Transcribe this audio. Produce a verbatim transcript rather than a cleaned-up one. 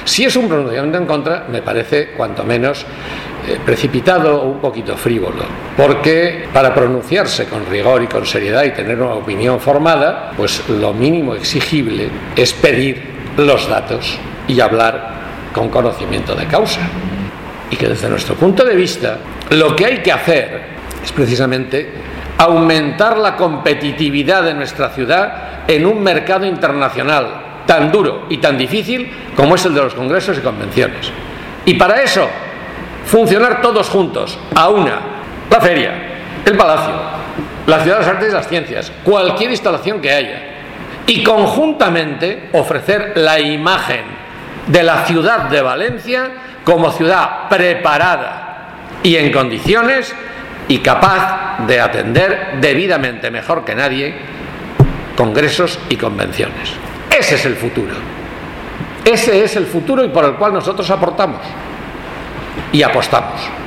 Si es un pronunciamiento en contra, me parece cuanto menos eh, precipitado o un poquito frívolo, porque para pronunciarse con rigor y con seriedad y tener una opinión formada, pues lo mínimo exigible es pedir los datos y hablar con conocimiento de causa. Y que desde nuestro punto de vista, lo que hay que hacer es precisamente aumentar la competitividad de nuestra ciudad en un mercado internacional tan duro y tan difícil como es el de los congresos y convenciones. Y para eso, funcionar todos juntos, a una, la feria, el palacio, la ciudad de las artes y las ciencias, cualquier instalación que haya, y conjuntamente ofrecer la imagen de la ciudad de Valencia como ciudad preparada y en condiciones y capaz de atender debidamente, mejor que nadie, congresos y convenciones. Ese es el futuro. Ese es el futuro y por el cual nosotros aportamos y apostamos.